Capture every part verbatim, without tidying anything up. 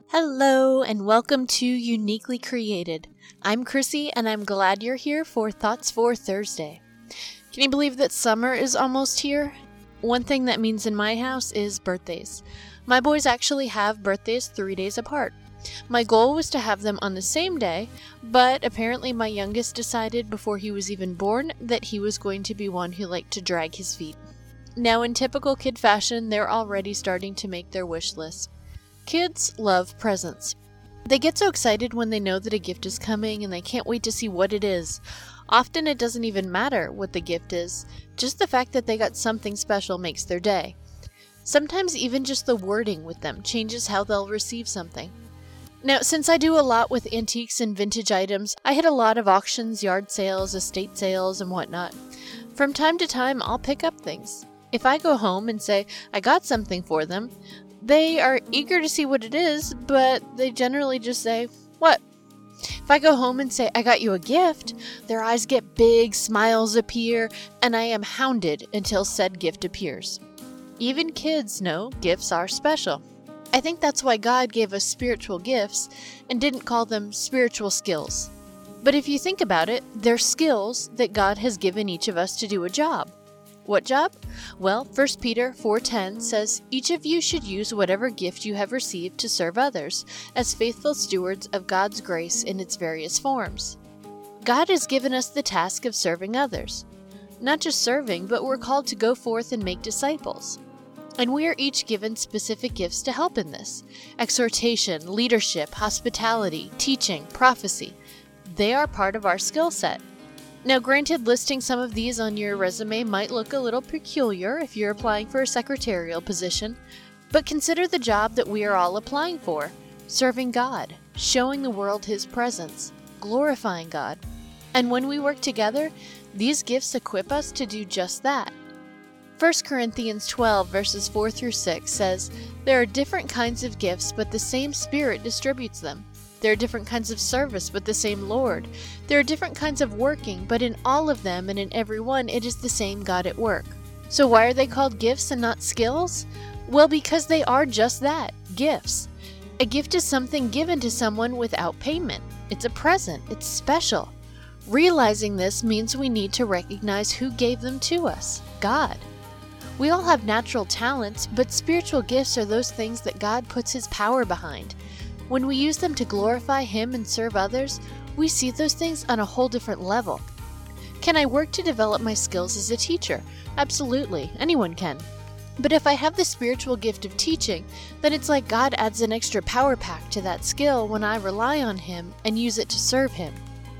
Hello, and welcome to Uniquely Created. I'm Chrissy, and I'm glad you're here for Thoughts for Thursday. Can you believe that summer is almost here? One thing that means in my house is birthdays. My boys actually have birthdays three days apart. My goal was to have them on the same day, but apparently my youngest decided before he was even born that he was going to be one who liked to drag his feet. Now, in typical kid fashion, they're already starting to make their wish list. Kids love presents. They get so excited when they know that a gift is coming and they can't wait to see what it is. Often it doesn't even matter what the gift is, just the fact that they got something special makes their day. Sometimes even just the wording with them changes how they'll receive something. Now, since I do a lot with antiques and vintage items, I hit a lot of auctions, yard sales, estate sales, and whatnot. From time to time, I'll pick up things. If I go home and say I got something for them, they are eager to see what it is, but they generally just say, "What?" If I go home and say, "I got you a gift," their eyes get big, smiles appear, and I am hounded until said gift appears. Even kids know gifts are special. I think that's why God gave us spiritual gifts and didn't call them spiritual skills. But if you think about it, they're skills that God has given each of us to do a job. What job? Well, First Peter four ten says, "Each of you should use whatever gift you have received to serve others, as faithful stewards of God's grace in its various forms." God has given us the task of serving others. Not just serving, but we're called to go forth and make disciples. And we are each given specific gifts to help in this. Exhortation, leadership, hospitality, teaching, prophecy. They are part of our skill set. Now, granted, listing some of these on your resume might look a little peculiar if you're applying for a secretarial position, but consider the job that we are all applying for: serving God, showing the world His presence, glorifying God. And when we work together, these gifts equip us to do just that. First Corinthians twelve verses four through six says, "There are different kinds of gifts, but the same Spirit distributes them. There are different kinds of service, but the same Lord. There are different kinds of working, but in all of them and in every one it is the same God at work." So why are they called gifts and not skills? Well, because they are just that, gifts. A gift is something given to someone without payment. It's a present. It's special. Realizing this means we need to recognize who gave them to us: God. We all have natural talents, but spiritual gifts are those things that God puts His power behind. When we use them to glorify Him and serve others, we see those things on a whole different level. Can I work to develop my skills as a teacher? Absolutely, anyone can. But if I have the spiritual gift of teaching, then it's like God adds an extra power pack to that skill when I rely on Him and use it to serve Him.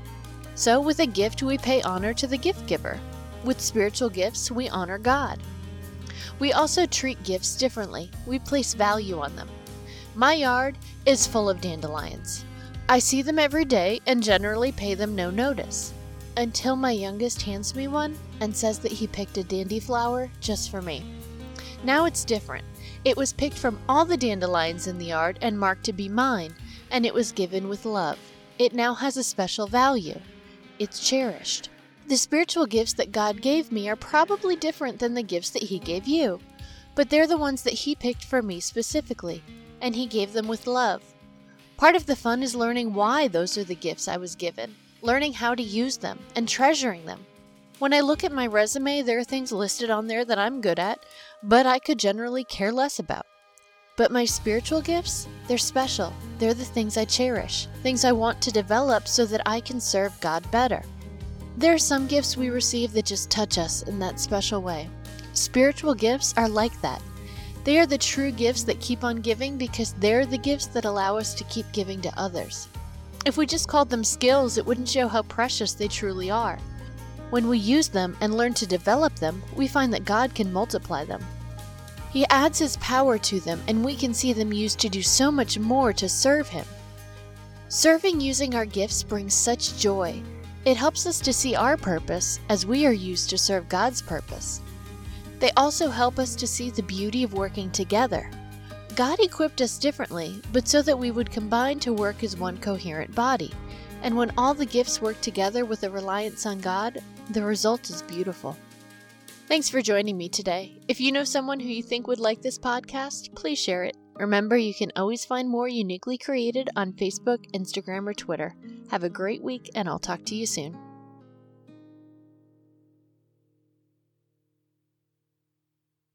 So with a gift, we pay honor to the gift giver. With spiritual gifts, we honor God. We also treat gifts differently. We place value on them. My yard is full of dandelions. I see them every day and generally pay them no notice, until my youngest hands me one and says that he picked a dandy flower just for me. Now it's different. It was picked from all the dandelions in the yard and marked to be mine, and it was given with love. It now has a special value. It's cherished. The spiritual gifts that God gave me are probably different than the gifts that He gave you, but they're the ones that He picked for me specifically, and He gave them with love. Part of the fun is learning why those are the gifts I was given, learning how to use them, and treasuring them. When I look at my resume, there are things listed on there that I'm good at, but I could generally care less about. But my spiritual gifts, they're special. They're the things I cherish, things I want to develop so that I can serve God better. There are some gifts we receive that just touch us in that special way. Spiritual gifts are like that. They are the true gifts that keep on giving because they're the gifts that allow us to keep giving to others. If we just called them skills, it wouldn't show how precious they truly are. When we use them and learn to develop them, we find that God can multiply them. He adds His power to them, and we can see them used to do so much more to serve Him. Serving using our gifts brings such joy. It helps us to see our purpose as we are used to serve God's purpose. They also help us to see the beauty of working together. God equipped us differently, but so that we would combine to work as one coherent body. And when all the gifts work together with a reliance on God, the result is beautiful. Thanks for joining me today. If you know someone who you think would like this podcast, please share it. Remember, you can always find more Uniquely Created on Facebook, Instagram, or Twitter. Have a great week, and I'll talk to you soon.